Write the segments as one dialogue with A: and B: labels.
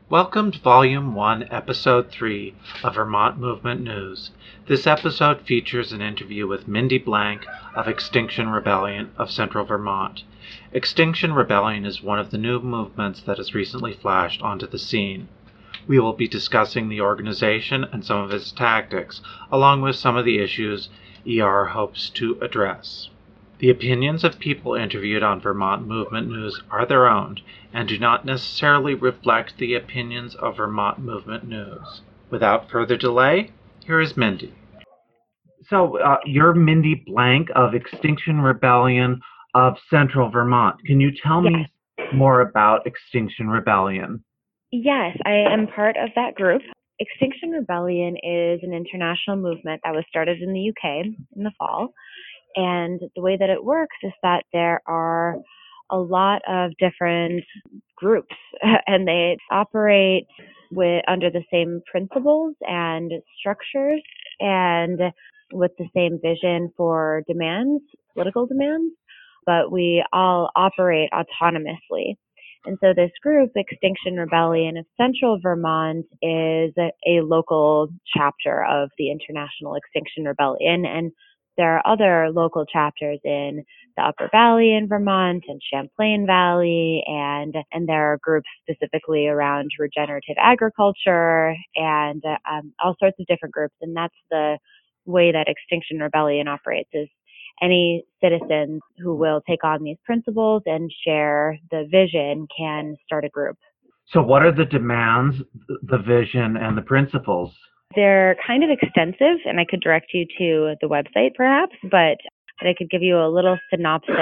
A: Welcome to Volume 1, Episode 3 of Vermont Movement News. This episode features an interview with Mindy Blank of Extinction Rebellion of Central Vermont. Extinction Rebellion is one of the new movements that has recently flashed onto the scene. We will be discussing the organization and some of its tactics, along with some of the issues ER hopes to address. The opinions of people interviewed on Vermont Movement News are their own and do not necessarily reflect the opinions of Vermont Movement News. Without further delay, here is Mindy. So, you're Mindy Blank of Extinction Rebellion of Central Vermont. Can you tell me more about Extinction Rebellion?
B: Yes, I am part of that group. Extinction Rebellion is an international movement that was started in the UK in the fall. And the way that it works is that there are a lot of different groups and they operate under the same principles and structures and with the same vision for demands, political demands, but we all operate autonomously. And so this group, Extinction Rebellion of Central Vermont, is a local chapter of the International Extinction Rebellion. And there are other local chapters in the Upper Valley in Vermont and Champlain Valley, and there are groups specifically around regenerative agriculture and all sorts of different groups. And that's the way that Extinction Rebellion operates, is any citizens who will take on these principles and share the vision can start a group.
A: So what are the demands, the vision, and the principles?
B: They're kind of extensive, and I could direct you to the website perhaps, but I could give you a little synopsis.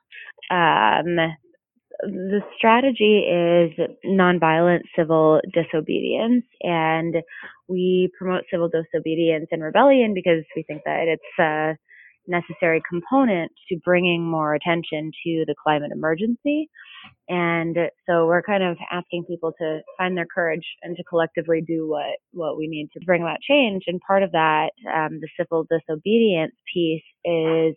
B: The strategy is nonviolent civil disobedience, and we promote civil disobedience and rebellion because we think that it's a necessary component to bringing more attention to the climate emergency. And so we're kind of asking people to find their courage and to collectively do what we need to bring about change. And part of that, the civil disobedience piece, is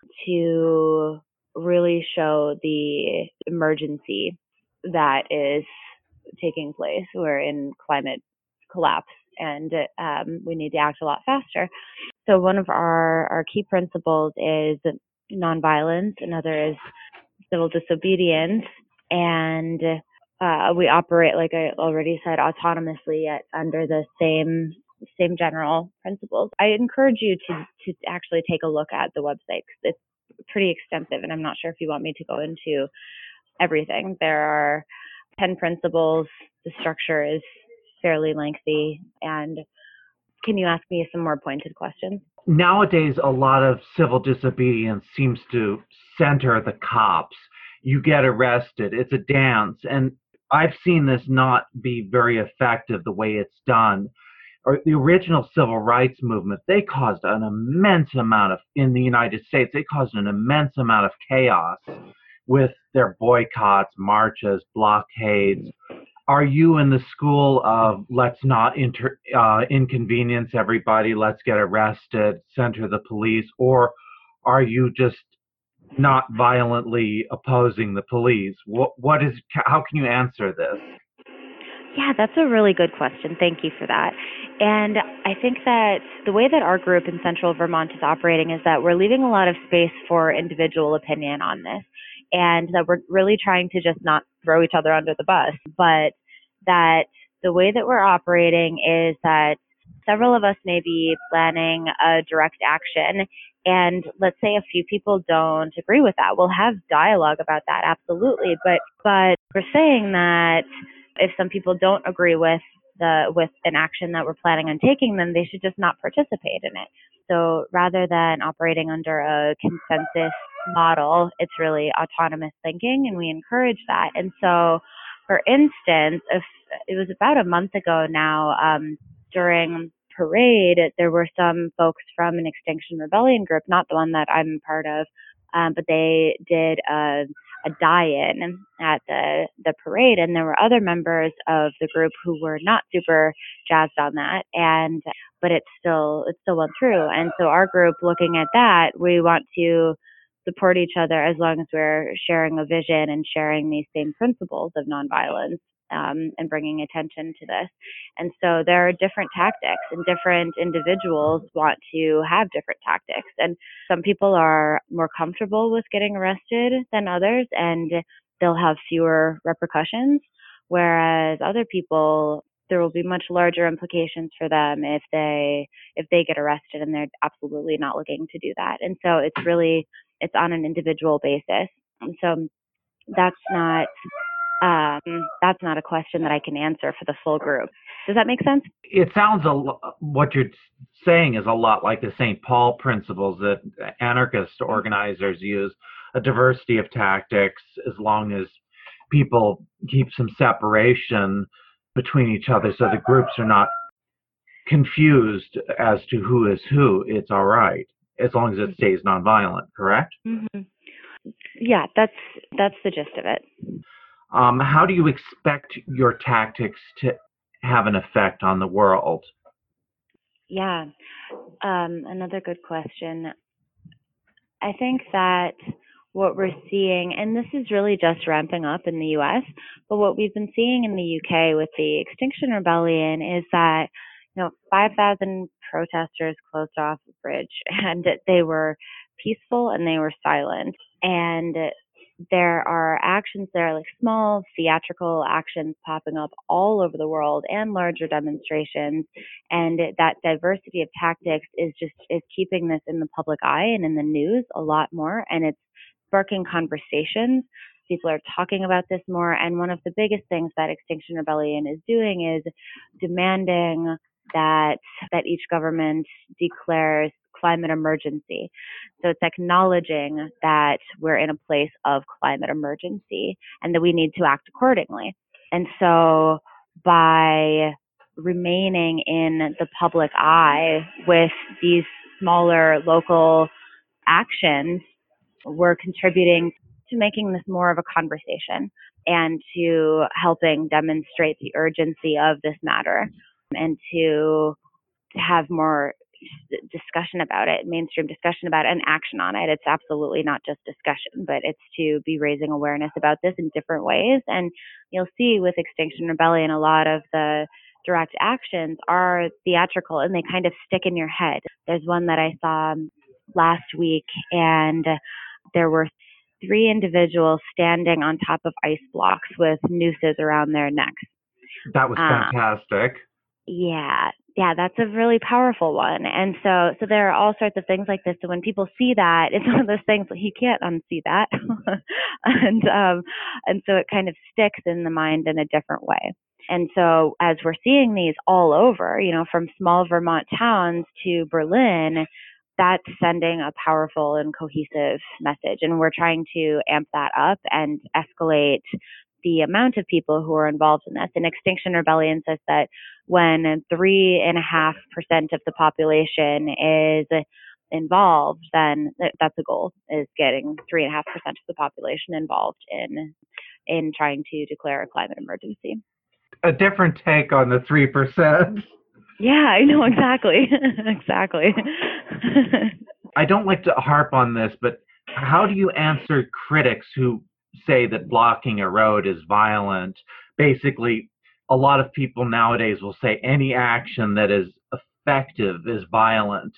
B: to really show the emergency that is taking place. We're in climate collapse and we need to act a lot faster. So one of our key principles is nonviolence, another is civil disobedience, and we operate, like I already said, autonomously yet under the same general principles. I encourage you to actually take a look at the website because it's pretty extensive, and I'm not sure if you want me to go into everything. There are 10 principles. The structure is fairly lengthy, and can you ask me some more pointed questions?
A: Nowadays, a lot of civil disobedience seems to center the cops. You get arrested. It's a dance. And I've seen this not be very effective the way it's done. Or the original civil rights movement, they caused an immense amount of, in the United States, they caused an immense amount of chaos with their boycotts, marches, blockades. Are you in the school of let's not inconvenience everybody, let's get arrested, center the police, or are you just not violently opposing the police? How can you answer this?
B: Yeah, that's a really good question. Thank you for that. And I think that the way that our group in Central Vermont is operating is that we're leaving a lot of space for individual opinion on this, and that we're really trying to just not throw each other under the bus, but that the way that we're operating is that several of us may be planning a direct action, and let's say a few people don't agree with that. We'll have dialogue about that, absolutely, but we're saying that if some people don't agree with an action that we're planning on taking, then they should just not participate in it. So rather than operating under a consensus model, it's really autonomous thinking, and we encourage that. And so, for instance, if it was about a month ago now, during parade, there were some folks from an Extinction Rebellion group, not the one that I'm part of, but they did a die-in at the parade, and there were other members of the group who were not super jazzed on that, but it still went through. And so our group, looking at that, we want to support each other as long as we're sharing a vision and sharing these same principles of nonviolence. and bringing attention to this. And so there are different tactics, and different individuals want to have different tactics. And some people are more comfortable with getting arrested than others, and they'll have fewer repercussions. Whereas other people, there will be much larger implications for them if they get arrested, and they're absolutely not looking to do that. And so it's on an individual basis. And so that's not that's not a question that I can answer for the full group. Does that make sense?
A: It sounds what you're saying is a lot like the St. Paul principles that anarchist organizers use, a diversity of tactics as long as people keep some separation between each other so the groups are not confused as to who is who. It's all right as long as it stays nonviolent, correct?
B: Mm-hmm. Yeah, that's the gist of it.
A: How do you expect your tactics to have an effect on the world?
B: Yeah, another good question. I think that what we're seeing, and this is really just ramping up in the US, but what we've been seeing in the UK with the Extinction Rebellion is that 5,000 protesters closed off a bridge, and they were peaceful and they were silent. And there are actions there, like small theatrical actions popping up all over the world, and larger demonstrations. And that diversity of tactics is keeping this in the public eye and in the news a lot more. And it's sparking conversations. People are talking about this more. And one of the biggest things that Extinction Rebellion is doing is demanding that each government declares climate emergency. So it's acknowledging that we're in a place of climate emergency and that we need to act accordingly. And so by remaining in the public eye with these smaller local actions, we're contributing to making this more of a conversation and to helping demonstrate the urgency of this matter, and to have more discussion about it, mainstream discussion about it, and action on it. It's absolutely not just discussion, but it's to be raising awareness about this in different ways. And you'll see with Extinction Rebellion, a lot of the direct actions are theatrical and they kind of stick in your head. There's one that I saw last week, and there were 3 individuals standing on top of ice blocks with nooses around their necks.
A: That was fantastic.
B: Yeah, that's a really powerful one. And so there are all sorts of things like this. So when people see that, it's one of those things that you can't unsee that. and so it kind of sticks in the mind in a different way. And so as we're seeing these all over, from small Vermont towns to Berlin, that's sending a powerful and cohesive message. And we're trying to amp that up and escalate the amount of people who are involved in this. And Extinction Rebellion says that when 3.5% of the population is involved, then that's a goal, is getting 3.5% of the population involved in trying to declare a climate emergency.
A: A different take on the 3%.
B: Yeah, I know, exactly. Exactly.
A: I don't like to harp on this, but how do you answer critics who say that blocking a road is violent? Basically, a lot of people nowadays will say any action that is effective is violent.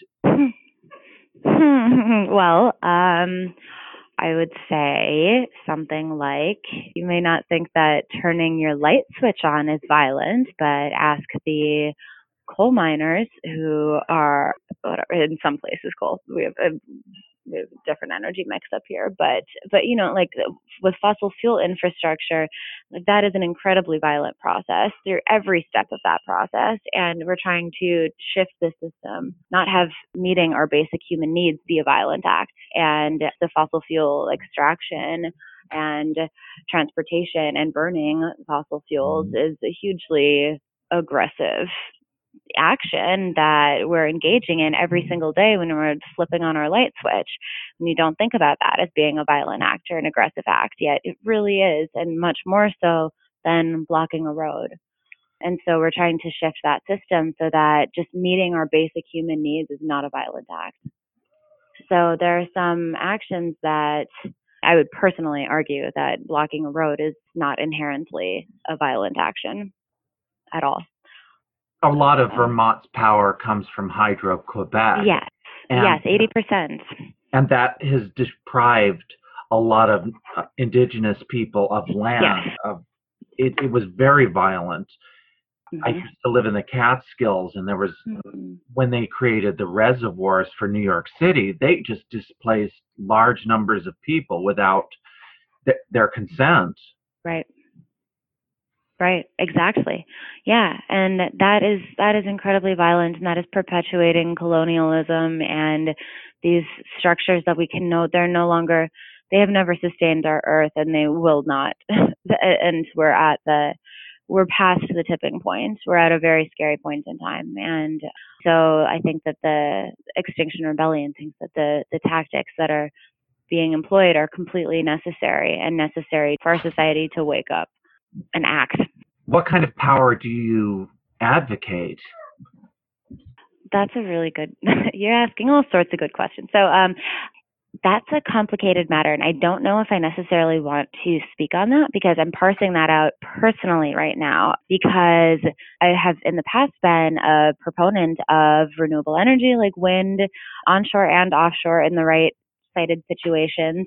B: Well, I would say something like, you may not think that turning your light switch on is violent, but ask the coal miners who are, in some places coal, we have a different energy mix up here, but like with fossil fuel infrastructure, like that is an incredibly violent process through every step of that process. And we're trying to shift the system, not have meeting our basic human needs be a violent act. And the fossil fuel extraction and transportation and burning fossil fuels is a hugely aggressive action that we're engaging in every single day when we're flipping on our light switch. And you don't think about that as being a violent act or an aggressive act, yet it really is, and much more so than blocking a road. And so we're trying to shift that system so that just meeting our basic human needs is not a violent act. So there are some actions that I would personally argue that blocking a road is not inherently a violent action at all.
A: A lot of Vermont's power comes from Hydro-Quebec.
B: Yes, yes, 80%.
A: And that has deprived a lot of indigenous people of land.
B: Yes.
A: It was very violent.
B: Mm-hmm.
A: I used to live in the Catskills, and there was, when they created the reservoirs for New York City, they just displaced large numbers of people without their consent.
B: Right. Right, exactly. Yeah, and that is incredibly violent, and that is perpetuating colonialism and these structures that we can note they're no longer, they have never sustained our earth, and they will not. And we're past the tipping point. We're at a very scary point in time, and so I think that the Extinction Rebellion thinks that the tactics that are being employed are completely necessary for our society to wake up and act.
A: What kind of power do you advocate?
B: That's a really good, you're asking all sorts of good questions. So that's a complicated matter, and I don't know if I necessarily want to speak on that because I'm parsing that out personally right now, because I have in the past been a proponent of renewable energy like wind, onshore and offshore in the right sited situations,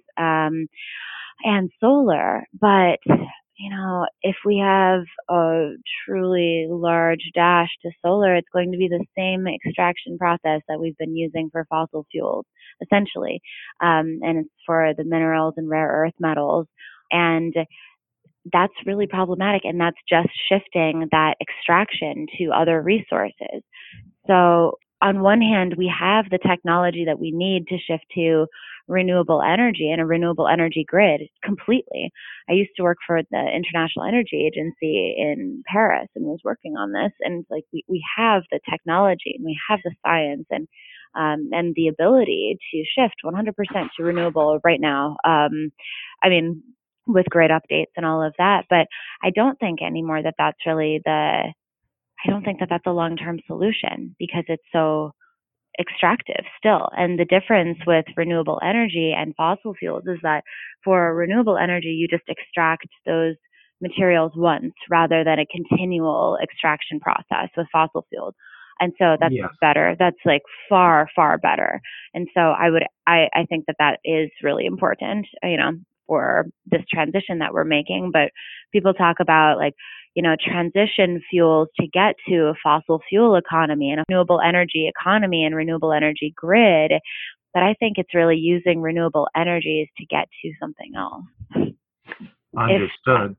B: and solar. But if we have a truly large dash to solar, it's going to be the same extraction process that we've been using for fossil fuels, essentially. And it's for the minerals and rare earth metals. And that's really problematic. And that's just shifting that extraction to other resources. So on one hand, we have the technology that we need to shift to renewable energy and a renewable energy grid completely. I used to work for the International Energy Agency in Paris and was working on this. And like we have the technology and we have the science and the ability to shift 100% to renewable right now. I mean, with great updates and all of that. But I don't think anymore that that's really I don't think that that's a long-term solution because it's so extractive still. And the difference with renewable energy and fossil fuels is that for renewable energy, you just extract those materials once rather than a continual extraction process with fossil fuels. And so that's better. That's like far, far better. And so I think that is really important, for this transition that we're making. But people talk about transition fuels to get to a fossil fuel economy and a renewable energy economy and renewable energy grid. But I think it's really using renewable energies to get to something else.
A: Understood.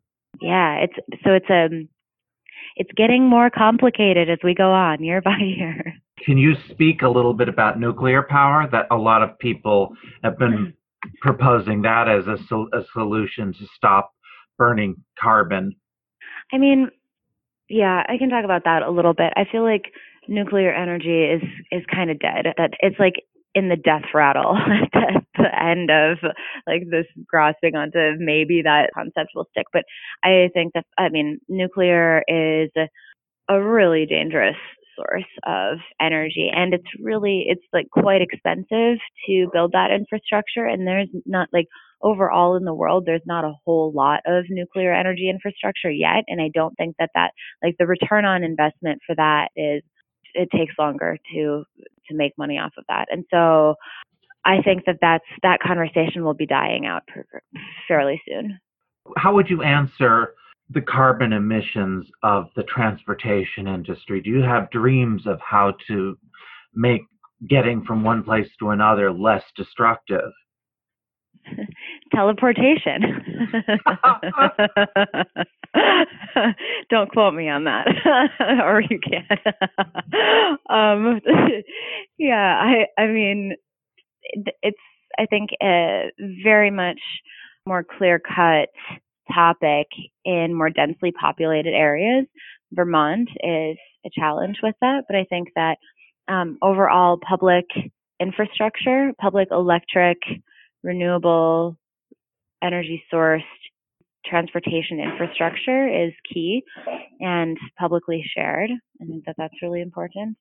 B: It's getting more complicated as we go on year by year.
A: Can you speak a little bit about nuclear power? That a lot of people have been proposing that as a solution to stop burning carbon.
B: I mean, yeah, I can talk about that a little bit. I feel like nuclear energy is kind of dead. That it's like in the death rattle at the end of like this grasping onto maybe that concept will stick. But I think that, nuclear is a really dangerous source of energy, and it's like quite expensive to build that infrastructure, and there's not like overall in the world there's not a whole lot of nuclear energy infrastructure yet, and I don't think that like the return on investment for that it takes longer to make money off of that. And so I think that conversation will be dying out fairly soon.
A: How would you answer the carbon emissions of the transportation industry? Do you have dreams of how to make getting from one place to another less destructive?
B: Teleportation. Don't quote me on that, or you can. Yeah, I mean, it's, I think, a very much more clear-cut topic in more densely populated areas. Vermont is a challenge with that, but I think that overall public infrastructure, public electric, renewable energy sourced transportation infrastructure is key and publicly shared. I think that that's really important.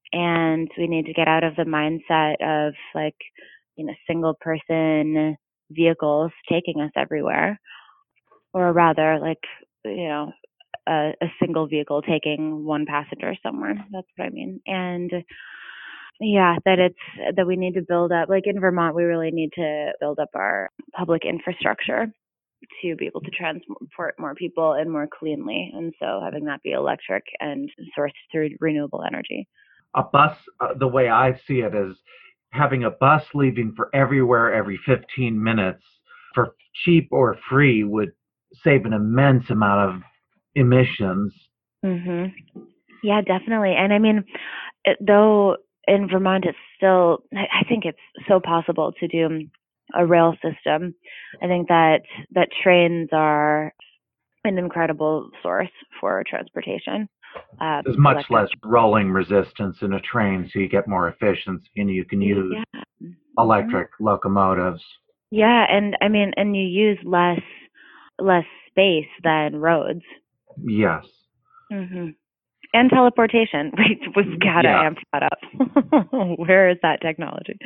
B: And we need to get out of the mindset of single person vehicles taking us everywhere, or rather, like, you know, a single vehicle taking one passenger somewhere. That's what I mean. And yeah, that we need to build up, like in Vermont, we really need to build up our public infrastructure to be able to transport more people and more cleanly. And so having that be electric and sourced through renewable energy.
A: A bus, the way I see it, is having a bus leaving for everywhere every 15 minutes for cheap or free would save an immense amount of emissions.
B: Mhm. Yeah, definitely. And I mean, though in Vermont, it's still, I think it's so possible to do a rail system. I think that trains are an incredible source for transportation.
A: There's much
B: Electric.
A: less rolling resistance in a train, so you get more efficiency, and you can use
B: Yeah.
A: electric locomotives.
B: Yeah, and I mean, and you use less space than roads.
A: Yes.
B: Mhm. And teleportation. We've got to
A: Yeah.
B: amp that up. Where is that technology?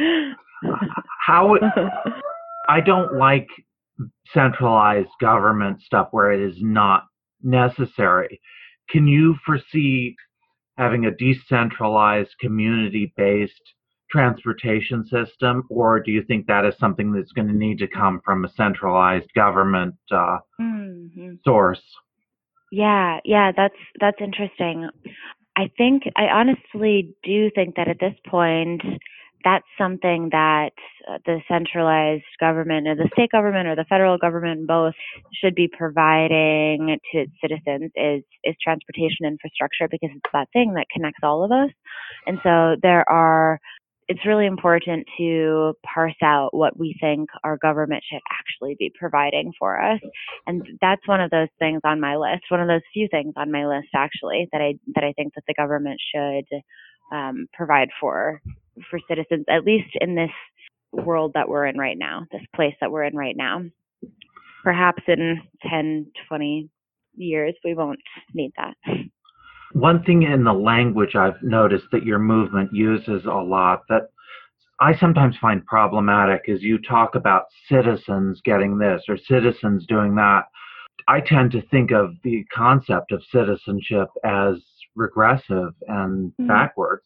A: How I don't like centralized government stuff where it is not necessary. Can you foresee having a decentralized, community-based transportation system, or do you think that is something that's going to need to come from a centralized government
B: Mhm.
A: source?
B: Yeah, yeah, that's interesting. I honestly do think that at this point, that's something that the centralized government or the state government or the federal government both should be providing to its citizens is transportation infrastructure, because it's that thing that connects all of us. And so it's really important to parse out what we think our government should actually be providing for us. And that's one of those things on my list, one of those few things on my list actually that I think that the government should provide for citizens, at least in this world that we're in right now, this place that we're in right now. Perhaps in 10, 20 years, we won't need that.
A: One thing in the language I've noticed that your movement uses a lot that I sometimes find problematic is you talk about citizens getting this or citizens doing that. I tend to think of the concept of citizenship as regressive and backwards.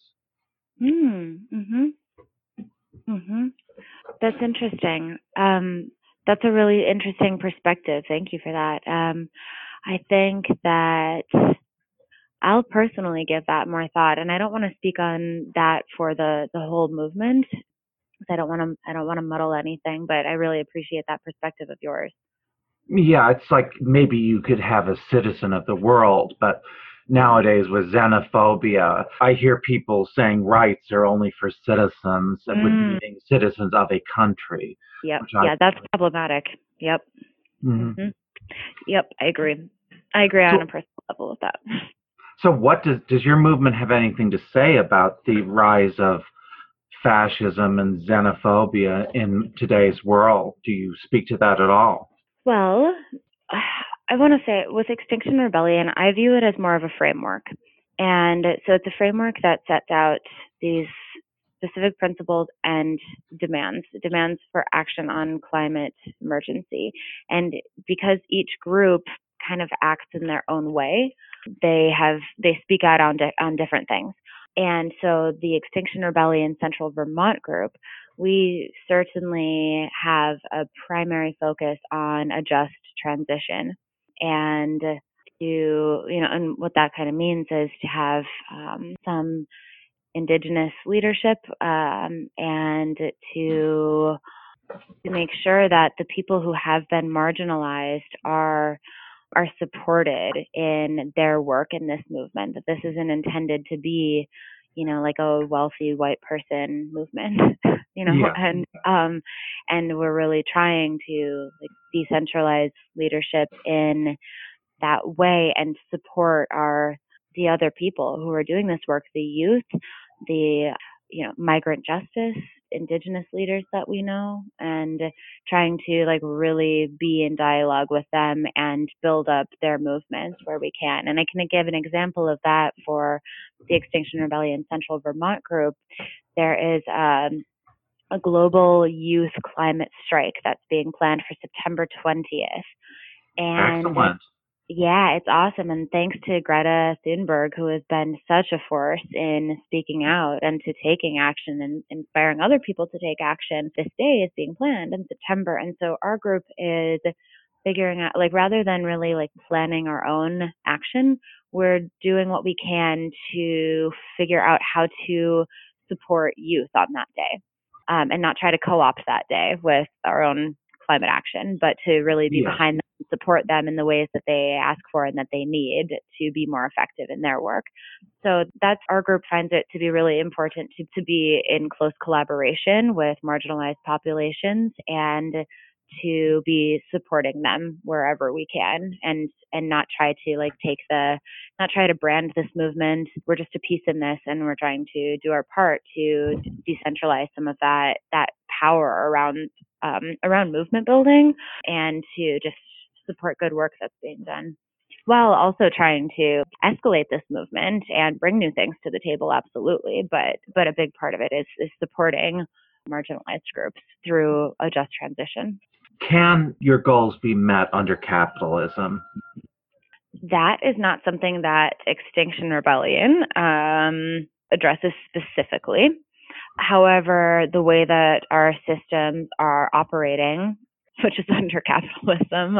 B: Mm-hmm. Mm-hmm. That's interesting. That's a really interesting perspective. Thank you for that. I think that I'll personally give that more thought, and I don't want to speak on that for the whole movement, because I don't want to muddle anything. But I really appreciate that perspective of yours.
A: Yeah, it's like maybe you could have a citizen of the world, but nowadays with xenophobia, I hear people saying rights are only for citizens, with meaning citizens of a country.
B: Yep. Yeah, that's problematic. Yep.
A: Mm-hmm.
B: Yep, I agree. I agree on a
A: So,
B: personal level with that.
A: so what does your movement have anything to say about the rise of fascism and xenophobia in today's world? Do you speak to that at all?
B: Well, I want to say with Extinction Rebellion, I view it as more of a framework. And so it's a framework that sets out these specific principles and demands for action on climate emergency. And because each group kind of acts in their own way, they speak out on different things. And so the Extinction Rebellion Central Vermont group, we certainly have a primary focus on a just transition. And and what that kind of means is to have some Indigenous leadership, and to make sure that the people who have been marginalized are supported in their work in this movement. That this isn't intended to be, like a wealthy white person movement,
A: Yeah.
B: and we're really trying to like decentralize leadership in that way and support the other people who are doing this work, the youth, the migrant justice, indigenous leaders that we know, and trying to like really be in dialogue with them and build up their movements where we can. And I can give an example of that for the Extinction Rebellion Central Vermont group. There is a a global youth climate strike that's being planned for September 20th. And
A: Excellent.
B: yeah, it's awesome. And thanks to Greta Thunberg, who has been such a force in speaking out and to taking action and inspiring other people to take action. This day is being planned in September. And so our group is figuring out, like, rather than really like planning our own action, we're doing what we can to figure out how to support youth on that day, and not try to co-opt that day with our own climate action, but to really be behind them and support them in the ways that they ask for and that they need to be more effective in their work. So that's, our group finds it to be really important to be in close collaboration with marginalized populations and to be supporting them wherever we can, and not try to like not try to brand this movement. We're just a piece in this, and we're trying to do our part to decentralize some of that power around movement building, and to just support good work that's being done, while also trying to escalate this movement and bring new things to the table. Absolutely, but a big part of it is supporting marginalized groups through a just transition.
A: Can your goals be met under capitalism?
B: That is not something that Extinction Rebellion addresses specifically. However, the way that our systems are operating, which is under capitalism,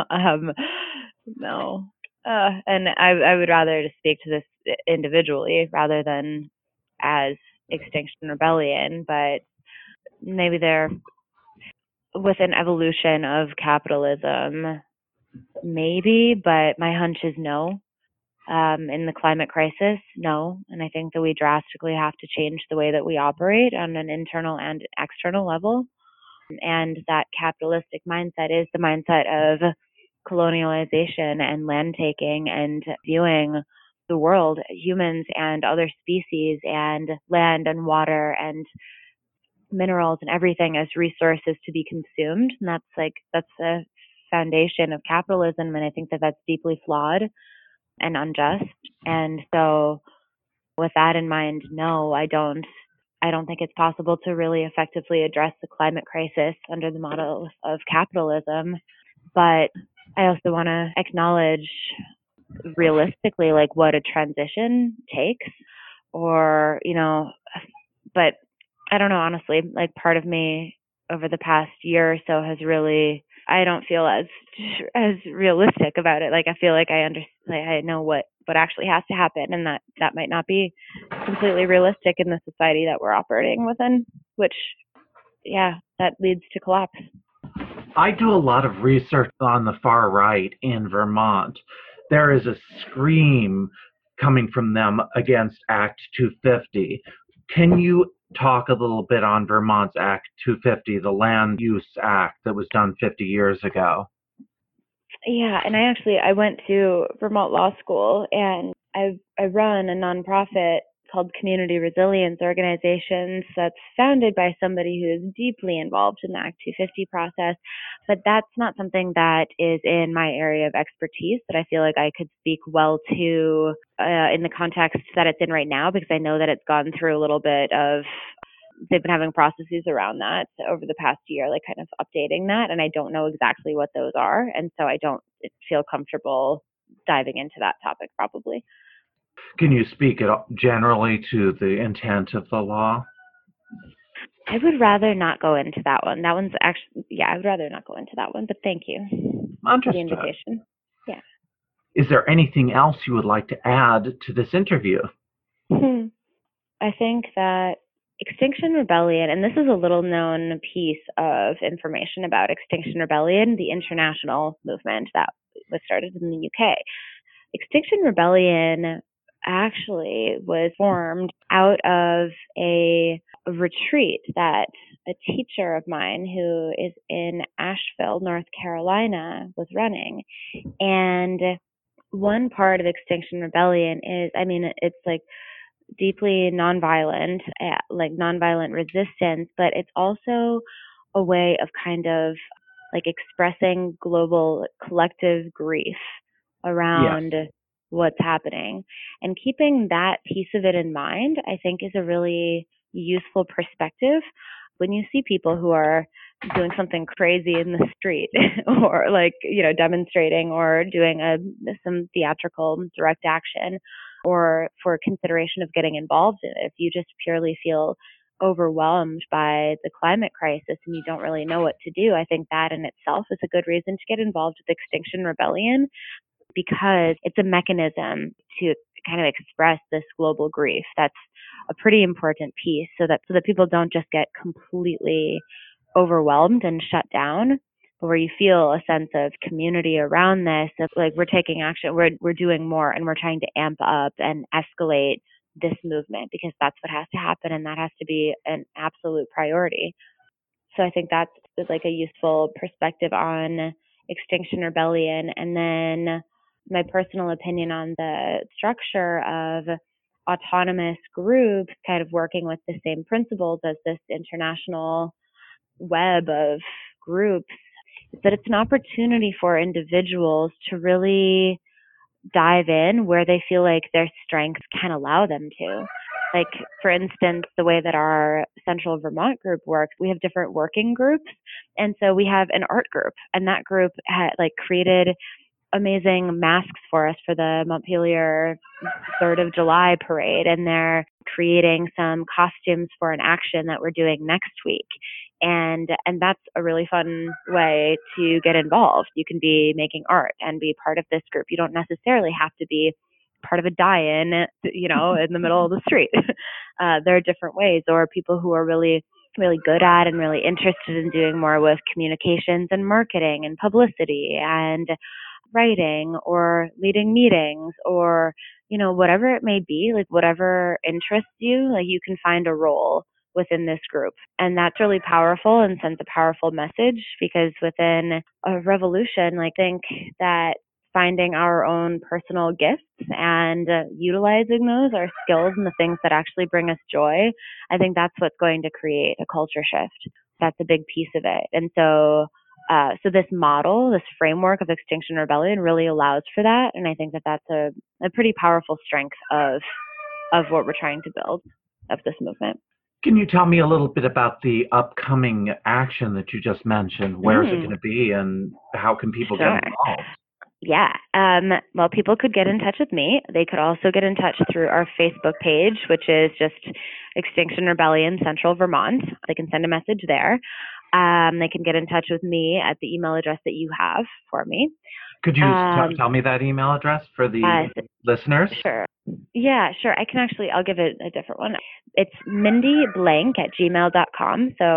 B: no. And I would rather just speak to this individually rather than as Extinction Rebellion, but maybe they're with an evolution of capitalism, maybe, but my hunch is no. In the climate crisis, no. And I think that we drastically have to change the way that we operate on an internal and external level. And that capitalistic mindset is the mindset of colonialization and land taking and viewing the world, humans and other species and land and water and minerals and everything as resources to be consumed. And that's the foundation of capitalism. And I think that that's deeply flawed and unjust. And so with that in mind, no, I don't think it's possible to really effectively address the climate crisis under the model of capitalism. But I also want to acknowledge realistically like what a transition takes, or, but I don't know, honestly, like part of me over the past year or so has really, I don't feel as realistic about it. Like I feel like I know what actually has to happen, and that might not be completely realistic in the society that we're operating within, which, yeah, that leads to collapse.
A: I do a lot of research on the far right in Vermont. There is a scream coming from them against Act 250. Can you talk a little bit on Vermont's Act 250, the Land Use Act that was done 50 years ago?
B: Yeah, and I went to Vermont Law School, and I run a nonprofit called Community Resilience Organizations that's founded by somebody who is deeply involved in the Act 250 process. But that's not something that is in my area of expertise that I feel like I could speak well to in the context that it's in right now, because I know that it's gone through a little bit of, they've been having processes around that over the past year, like kind of updating that. And I don't know exactly what those are. And so I don't feel comfortable diving into that topic probably.
A: Can you speak generally to the intent of the law?
B: I would rather not go into that one. That one's actually, yeah, I would rather not go into that one, but thank you for the invitation. Yeah.
A: Is there anything else you would like to add to this interview?
B: I think that Extinction Rebellion, and this is a little known piece of information about Extinction Rebellion, the international movement that was started in the UK. Extinction Rebellion actually was formed out of a retreat that a teacher of mine who is in Asheville, North Carolina, was running. And one part of Extinction Rebellion is, it's like deeply nonviolent, like nonviolent resistance, but it's also a way of kind of like expressing global collective grief around what's happening. And keeping that piece of it in mind, I think, is a really useful perspective. when you see people who are doing something crazy in the street or like, demonstrating or doing some theatrical direct action or for consideration of getting involved in it, if you just purely feel overwhelmed by the climate crisis and you don't really know what to do, I think that in itself is a good reason to get involved with Extinction Rebellion, because it's a mechanism to kind of express this global grief. That's a pretty important piece, so that people don't just get completely overwhelmed and shut down, but where you feel a sense of community around this, of like, we're taking action, we're doing more, and we're trying to amp up and escalate this movement, because that's what has to happen, and that has to be an absolute priority. So I think that's like a useful perspective on Extinction Rebellion. And then my personal opinion on the structure of autonomous groups kind of working with the same principles as this international web of groups is that it's an opportunity for individuals to really dive in where they feel like their strengths can allow them to. Like, for instance, the way that our Central Vermont group works, we have different working groups. And so we have an art group, and that group had created amazing masks for us for the Montpelier 3rd of July parade. And they're creating some costumes for an action that we're doing next week. And that's a really fun way to get involved. You can be making art and be part of this group. You don't necessarily have to be part of a die-in, in the middle of the street. There are different ways, or people who are really, really good at and really interested in doing more with communications and marketing and publicity and writing or leading meetings, or, whatever it may be, like whatever interests you, like you can find a role within this group. And that's really powerful and sends a powerful message, because within a revolution, I think that finding our own personal gifts and utilizing those, our skills and the things that actually bring us joy, I think that's what's going to create a culture shift. That's a big piece of it. And so this model, this framework of Extinction Rebellion really allows for that. And I think that that's a pretty powerful strength of what we're trying to build, of this movement.
A: Can you tell me a little bit about the upcoming action that you just mentioned? Where is it going to be, and how can people get involved?
B: Yeah. Well, people could get in touch with me. They could also get in touch through our Facebook page, which is just Extinction Rebellion Central Vermont. They can send a message there. They can get in touch with me at the email address that you have for me.
A: Could you tell me that email address for the listeners?
B: Sure. Yeah, sure. I'll give it a different one. It's mindyblank@gmail.com. So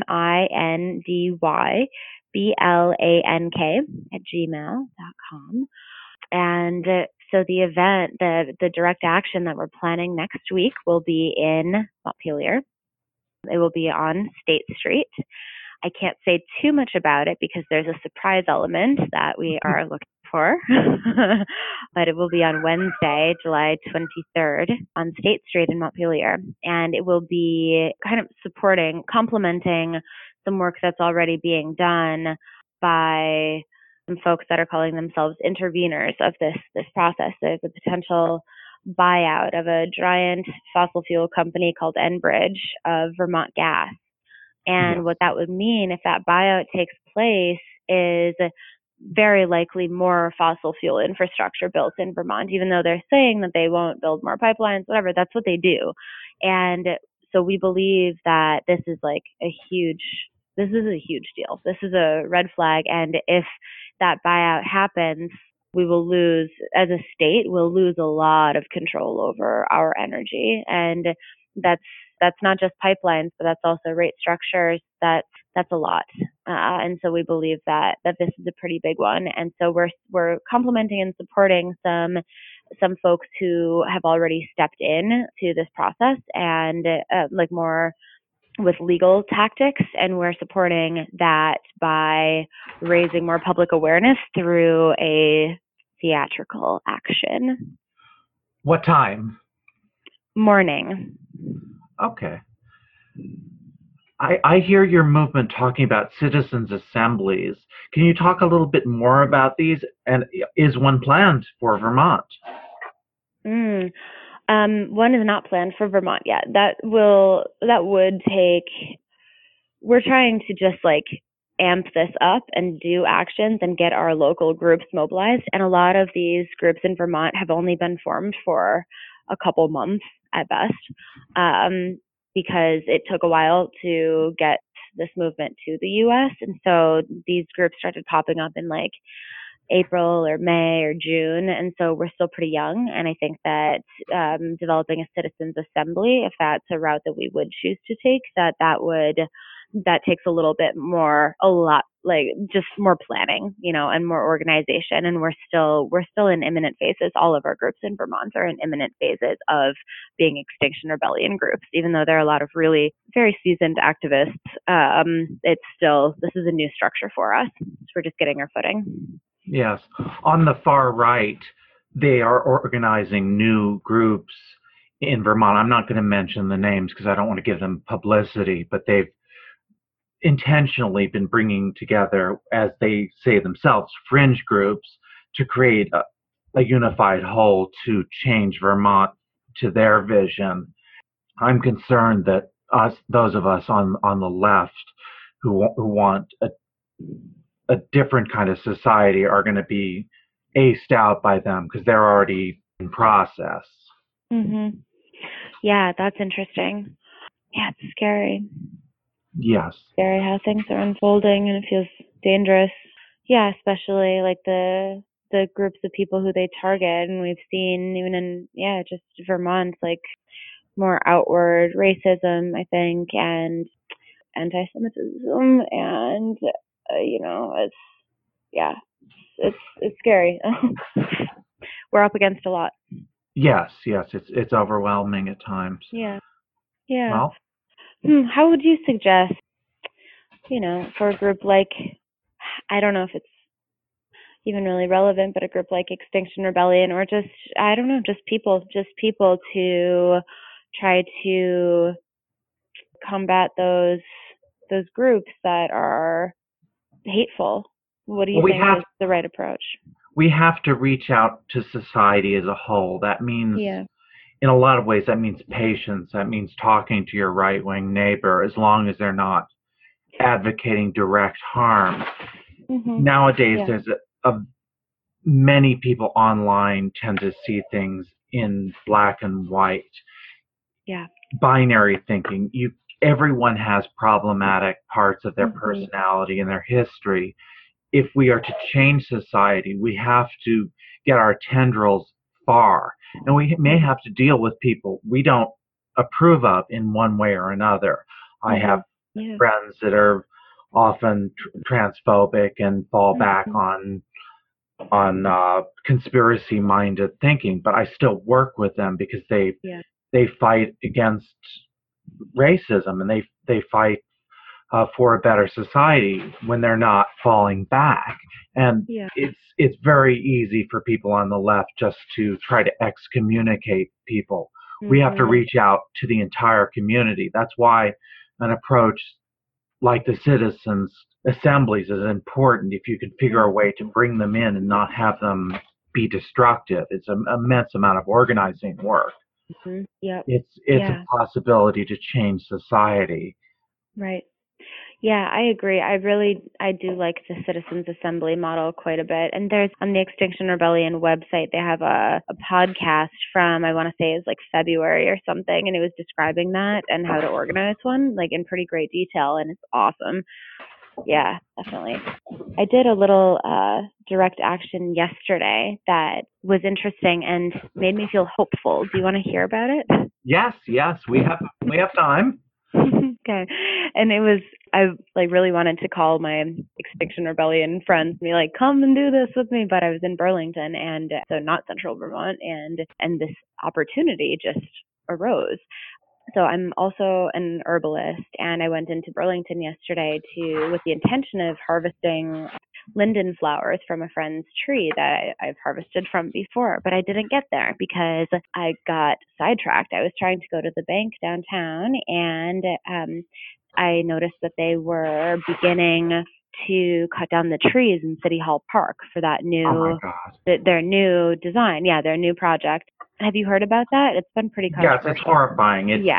B: MINDYBLANK@gmail.com. And so the event, the direct action that we're planning next week will be in Montpelier. It will be on State Street. I can't say too much about it because there's a surprise element that we are looking for, but it will be on Wednesday, July 23rd on State Street in Montpelier. And it will be kind of complementing some work that's already being done by some folks that are calling themselves interveners of this process. There's a potential buyout of a giant fossil fuel company called Enbridge of Vermont Gas. And what that would mean if that buyout takes place is very likely more fossil fuel infrastructure built in Vermont, even though they're saying that they won't build more pipelines, whatever, that's what they do. And so we believe that this is a huge deal. This is a red flag. And if that buyout happens, we will lose, as a state, we'll lose a lot of control over our energy. And that's not just pipelines, but that's also rate structures. That's a lot. And so we believe that this is a pretty big one. And so we're complementing and supporting some folks who have already stepped in to this process and more with legal tactics. And we're supporting that by raising more public awareness through a theatrical action.
A: What time?
B: Morning.
A: Okay. I hear your movement talking about citizens' assemblies. Can you talk a little bit more about these? And is one planned for Vermont?
B: One is not planned for Vermont yet. That would take we're trying to just like amp this up and do actions and get our local groups mobilized. And a lot of these groups in Vermont have only been formed for a couple months at best, because it took a while to get this movement to the US. And so these groups started popping up in like April or May or June, and so we're still pretty young. And I think that developing a citizens assembly, if that's a route that we would choose to take, that takes a little bit more, a lot like just more planning, and more organization. And we're still in imminent phases. All of our groups in Vermont are in imminent phases of being Extinction Rebellion groups, even though there are a lot of really very seasoned activists. This is a new structure for us. So we're just getting our footing.
A: Yes. On the far right, they are organizing new groups in Vermont. I'm not going to mention the names because I don't want to give them publicity, but they've intentionally been bringing together, as they say themselves, fringe groups to create a unified whole to change Vermont to their vision. I'm concerned that those of us on the left who want a different kind of society are going to be aced out by them because they're already in process.
B: Mm-hmm. Yeah, that's interesting. Yeah, it's scary.
A: Yes.
B: Scary how things are unfolding, and it feels dangerous. Yeah, especially like the groups of people who they target. And we've seen even in, just Vermont, like more outward racism, I think, and anti-Semitism, and it's scary. We're up against a lot.
A: Yes, it's overwhelming at times.
B: Yeah.
A: Well,
B: how would you suggest, for a group like, I don't know if it's even really relevant, but a group like Extinction Rebellion, or just, I don't know, just people to try to combat those groups that are hateful? What do you think is the right approach?
A: We have to reach out to society as a whole. That means, in a lot of ways, that means patience. That means talking to your right-wing neighbor, as long as they're not advocating direct harm. Mm-hmm. Nowadays, there's many people online tend to see things in black and white.
B: Yeah.
A: Binary thinking. Everyone has problematic parts of their personality and their history. If we are to change society, we have to get our tendrils far. And we may have to deal with people we don't approve of in one way or another. I have friends that are often transphobic and fall back on conspiracy-minded thinking, but I still work with them because they fight against racism, and they fight for a better society when they're not falling back. And it's very easy for people on the left just to try to excommunicate people. Mm-hmm. We have to reach out to the entire community. That's why an approach like the citizens assemblies is important. If you can figure a way to bring them in and not have them be destructive, it's an immense amount of organizing work.
B: Mm-hmm. Yep.
A: It's a possibility to change society.
B: Right. Yeah, I agree. I do like the Citizens Assembly model quite a bit. And there's, on the Extinction Rebellion website, they have a podcast from, I want to say it's like February or something, and it was describing that and how to organize one, like in pretty great detail, and it's awesome. Yeah, definitely. I did a little direct action yesterday that was interesting and made me feel hopeful. Do you want to hear about it?
A: Yes, we have time.
B: Okay. And I really wanted to call my Extinction Rebellion friends and be like, come and do this with me. But I was in Burlington, and so not central Vermont, and this opportunity just arose. So I'm also an herbalist, and I went into Burlington yesterday with the intention of harvesting linden flowers from a friend's tree that I've harvested from before, but I didn't get there because I got sidetracked. I was trying to go to the bank downtown, and I noticed that they were beginning to cut down the trees in City Hall Park for that new, their new design. Yeah, their new project. Have you heard about that? It's been pretty controversial.
A: Yes, it's horrifying.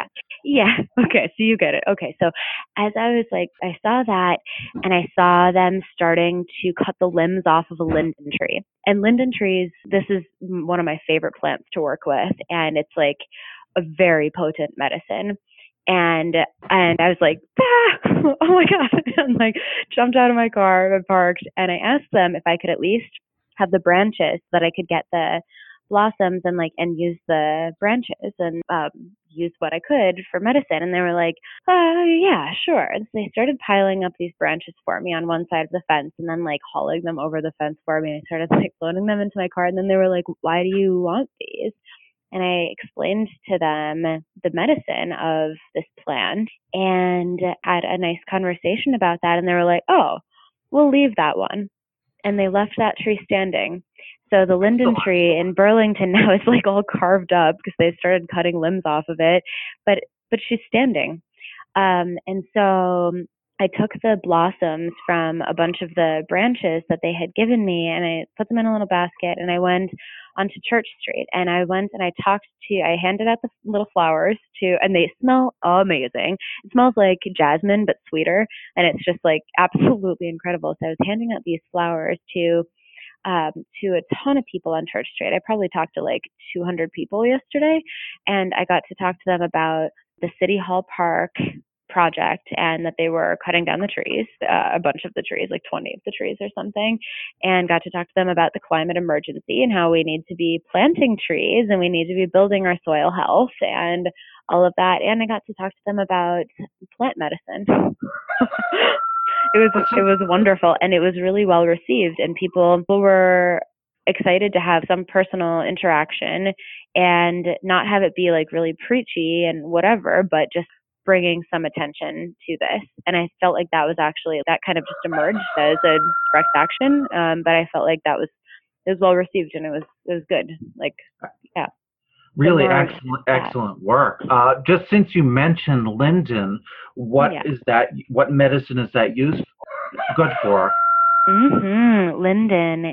B: Yeah. Okay. So you get it. Okay. So as I was like, I saw that and I saw them starting to cut the limbs off of a linden tree. And linden trees, this is one of my favorite plants to work with. And it's like a very potent medicine. And I was like, ah, oh my God. And like jumped out of my car and parked. And I asked them if I could at least have the branches so that I could get the blossoms and like and use the branches and use what I could for medicine. And they were like, yeah, sure. And so they started piling up these branches for me on one side of the fence and then like hauling them over the fence for me. And I started like loading them into my car. And then they were like, why do you want these? And I explained to them the medicine of this plant and had a nice conversation about that. And they were like, oh, we'll leave that one. And they left that tree standing. So the linden tree in Burlington now is like all carved up because they started cutting limbs off of it, but she's standing. And so I took the blossoms from a bunch of the branches that they had given me and I put them in a little basket and I went onto Church Street and I went and I handed out the little flowers and they smell amazing. It smells like jasmine, but sweeter. And it's just like absolutely incredible. So I was handing out these flowers to a ton of people on Church Street. I probably talked to like 200 people yesterday, and I got to talk to them about the City Hall Park project and that they were cutting down the trees, a bunch of the trees, like 20 of the trees or something, and got to talk to them about the climate emergency and how we need to be planting trees and we need to be building our soil health and all of that. And I got to talk to them about plant medicine. It was wonderful and it was really well received and people were excited to have some personal interaction and not have it be like really preachy and whatever, but just bringing some attention to this. And I felt like that was actually, that kind of just emerged as a direct action. But I felt like it was well received and it was good. Like, yeah.
A: Really excellent work. Just since you mentioned linden, what medicine is that good for?
B: Linden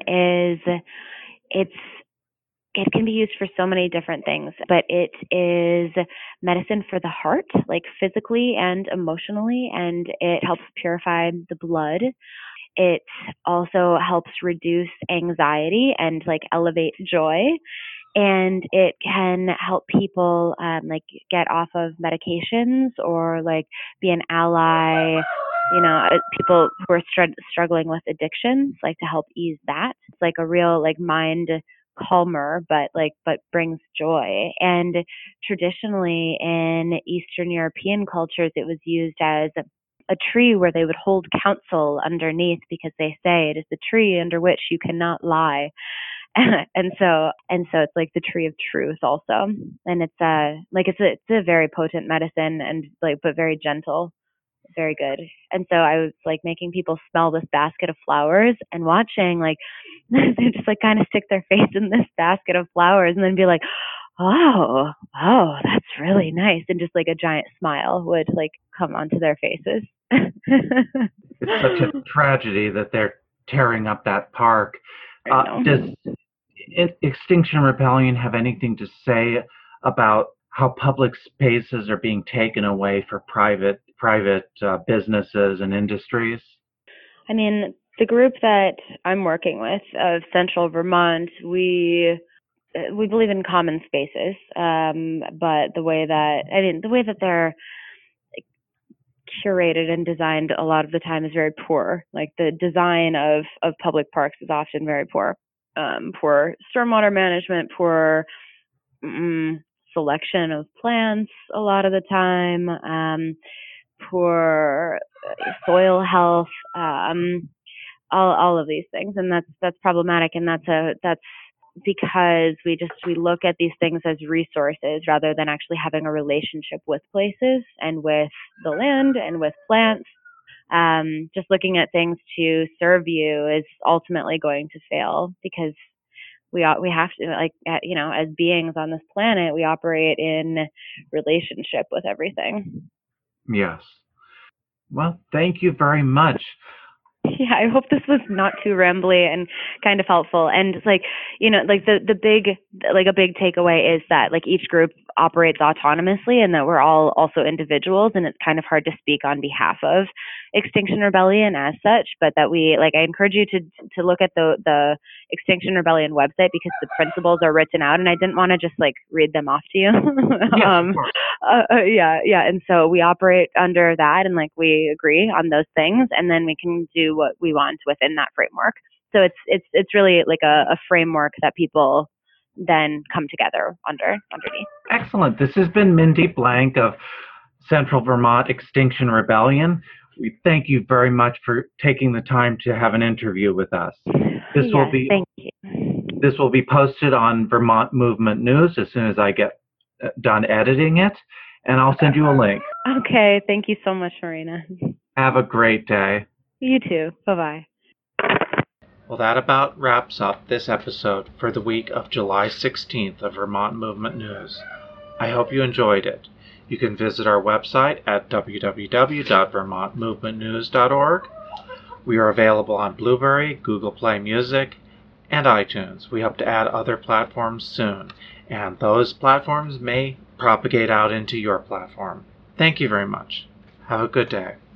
B: it can be used for so many different things, but it is medicine for the heart, like physically and emotionally, and it helps purify the blood. It also helps reduce anxiety and like elevate joy. And it can help people like get off of medications or like be an ally, people who are struggling with addictions, like to help ease that. It's like a real like mind calmer, but brings joy. And traditionally in Eastern European cultures, it was used as a tree where they would hold counsel underneath because they say it is the tree under which you cannot lie. and so it's like the tree of truth also, and it's a very potent medicine and like but very gentle, very good. And so I was like making people smell this basket of flowers and watching like they just like kind of stick their face in this basket of flowers and then be like, oh, that's really nice, and just like a giant smile would like come onto their faces.
A: It's such a tragedy that they're tearing up that park. Does Extinction Rebellion have anything to say about how public spaces are being taken away for private businesses and industries?
B: I mean, the group that I'm working with of Central Vermont, we believe in common spaces, but the way that they're curated and designed a lot of the time is very poor. Like the design of public parks is often very poor. Poor stormwater management, poor selection of plants a lot of the time, poor soil health, all of these things, and that's problematic, and that's because we look at these things as resources rather than actually having a relationship with places and with the land and with plants. Just looking at things to serve you is ultimately going to fail because we have to, like, as beings on this planet, we operate in relationship with everything.
A: Yes. Well, thank you very much.
B: Yeah, I hope this was not too rambly and kind of helpful. And like, the big, like a big takeaway is that like each group operates autonomously and that we're all also individuals, and it's kind of hard to speak on behalf of Extinction Rebellion as such, but that I encourage you to look at the Extinction Rebellion website because the principles are written out, and I didn't want to just read them off to you.
A: Yes, of course.
B: Yeah. And so we operate under that, and we agree on those things, and then we can do what we want within that framework. So it's really a framework that people then come together underneath.
A: Excellent. This has been Mindy Blank of Central Vermont Extinction Rebellion. We thank you very much for taking the time to have an interview with us.
B: Thank you.
A: This will be posted on Vermont Movement News as soon as I get done editing it, and I'll send you a link.
B: Okay. Thank you so much, Marina.
A: Have a great day.
B: You too. Bye-bye.
A: Well, that about wraps up this episode for the week of July 16th of Vermont Movement News. I hope you enjoyed it. You can visit our website at www.vermontmovementnews.org. We are available on Blueberry, Google Play Music, and iTunes. We hope to add other platforms soon, and those platforms may propagate out into your platform. Thank you very much. Have a good day.